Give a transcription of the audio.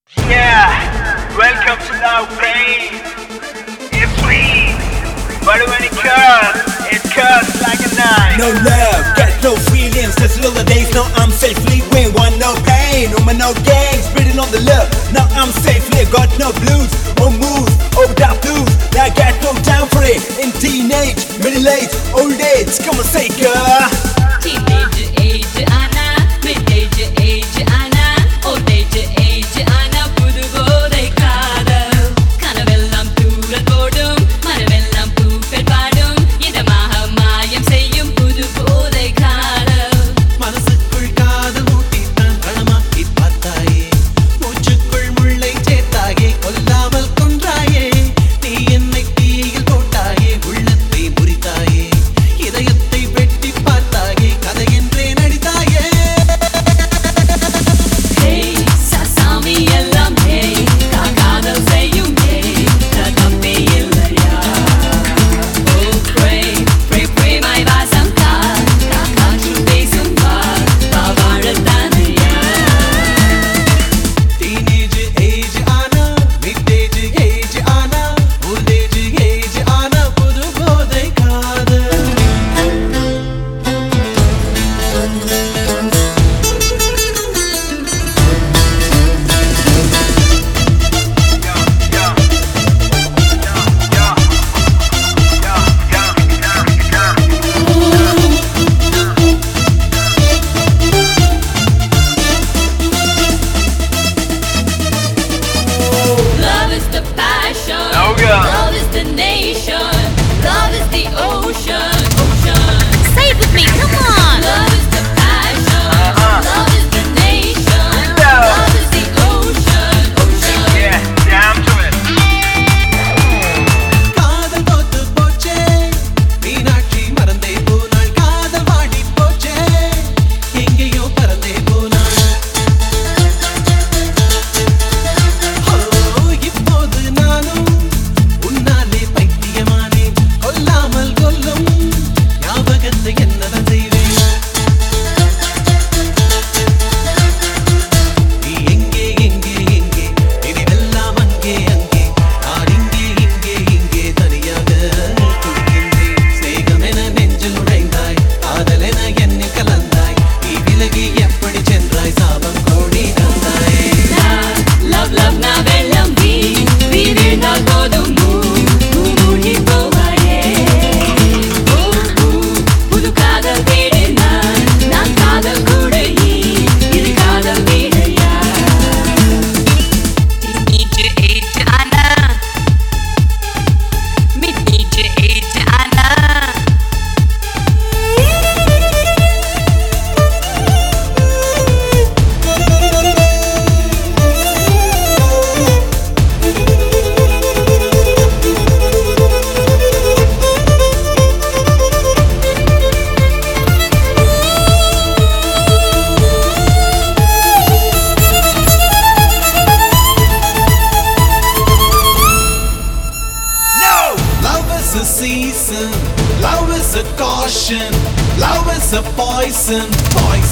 Yeah, welcome to Love Brain. It's sweet, but when it cuts like a knife. No love, got no feelings, just little days. Now I'm safely winning, want no pain. No man, no games, spreading on the love. Now I'm safely, got no blues, or moves, or without blues. Now I got no time for it. In teenage, middle age, old age, come on, say girl. Teenage age ana, mid-age age ana, old age age ana, புது போதை காதல் கனவெல்லாம் தூரல் போடும் மரவெல்லாம் பூக்கள் பாடும் இதமாக மாயம் செய்யும் புது போதை காதல் மனசுக்குள் காதல் ஊட்டித்தான் களமாக்கி பார்த்தாயே மூச்சுக்குள் முள்ளை சேர்த்தாயே கொல்லாமல் கொன்றாயே நீ என்னை தீயில் போட்டாயே உள்ளத்தை முறித்தாயே இதயத்தை வெட்டி பார்த்தாயே கதை என்றே நடித்தாயே Hey, சாமி எல்லாம் hey, காதல் செய்யும் hey, தப்பே இல்லையா Oh, pray my வாசம் காற்று பேசும் வாழத்தானையா டீனேஜ் ஏஜ் ஆனா மிட்-ஏஜ் ஏஜ் ஆனா ஓல்ட்-ஏஜ் ஏஜ் ஆனா புது போதை காதல் Love is the passion. Oh, yeah. Love is the nation. Love is the ocean. Say it with me, come on. Love is the passion. Love is the nation. Love is the ocean. Yeah, down to it. காதல் தோத்து போச்சே மீனாட்சி மறந்தே போனாள் காதல் வாடி போச்சே எங்கேயோ பறந்தே போனாள் இப்போது நானும் உன்னாலே பைத்தியமானேன் கொல்லாமல் கொல்லும் ஞாபகத்தை என்னதான் செய்வேன் நீ எங்கே எங்கே எங்கே நினைவெல்லாம் அங்கே அங்கே நான் இங்கே தனியாக துடிக்கின்றேன் சிநேகமென நெஞ்சில் நுழைந்தாய் காதலென என்னில் கலந்தாய் நீ விலகி எப்படி சென்றாய் சாபம் கோடி தந்தாய் Love, love, na வெள்ளம் வீழ்ந்தால் போதும் மூழ்கி போவாயே புது காதல் வீடு நான் காதல் கூட இது காதல் வீடையா Teenage age ana, mid-age age ana. Love is a season, love is a caution, love is a poison, poison.